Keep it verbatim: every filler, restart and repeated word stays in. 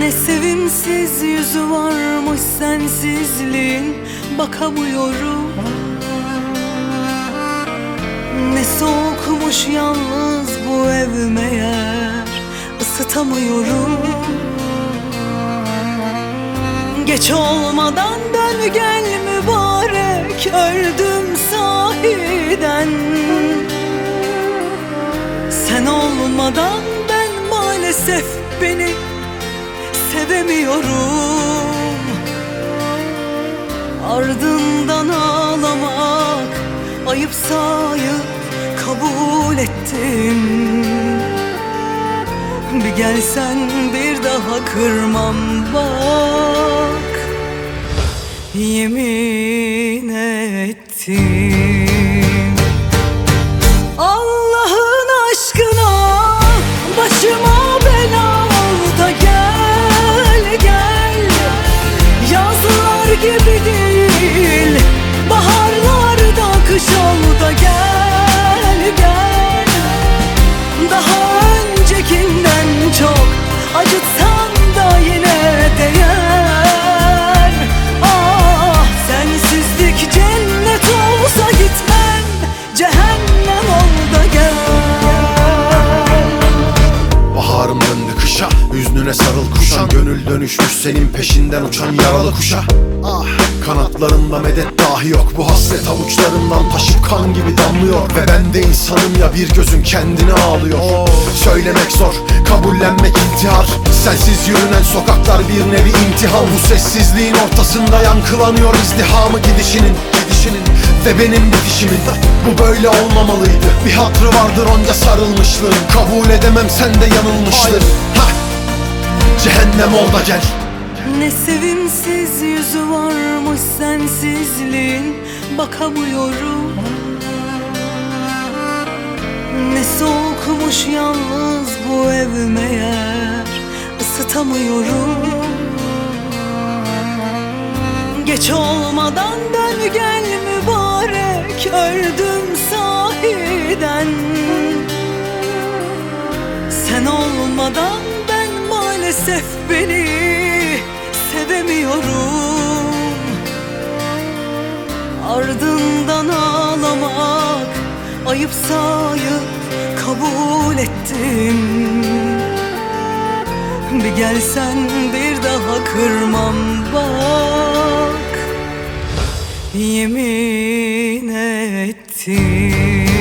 Ne sevimsiz yüzü varmış sensizliğin, bakamıyorum. Ne soğukmuş yalnız bu ev meğer, ısıtamıyorum. Geç olmadan dön gel mübarek, öldüm sahiden. Sen olmadan ben maalesef beni sevemiyorum. Ardından ağlamak ayıp sayıp kabul ettim. Bir gelsen bir daha kırmam bak, yemin ettim. Allah'ın aşkına başıma bela ol da gel gel. Yazlar gibi değil, baharlarda kış ol da gel gel. Daha öncekinden çok acıtsan da yine değer. Ah, sensizlik cennet olsa gitmem, cehennem ol da gel. Baharım döndü kışa, hüznüne sarıl kuşan. Gönül dönüşmüş senin peşinden uçan yaralı kuşa. Ah, kanatlarında medet dahi yok. Bu hasret avuçlarından taşıp kan gibi damlıyor. Ve ben de insanım ya, bir gözüm kendini ağlıyor. Söylemek zor, kabullenmek intihar. Sensiz yürünen sokaklar bir nevi imtihan. Bu sessizliğin ortasında yankılanıyor izdihamı gidişinin, gidişinin ve benim bitişimin. Bu böyle olmamalıydı. Bir hatrı vardır onca sarılmışlığın. Kabul edemem, sen de yanılmıştır. Ha, cehennem ol da gel. Ne sevimsiz yüzü varmış sensizliğin, bakamıyorum. Ne soğukmuş yalnız bu ev meğer, ısıtamıyorum. Geç olmadan dön gel mübarek, öldüm sahiden. Sen olmadan ben maalesef beni sevemiyorum. Ardından ağlamak ayıp sayıp kabul ettim. Bir gelsen bir daha kırmam bak, yemin ettim.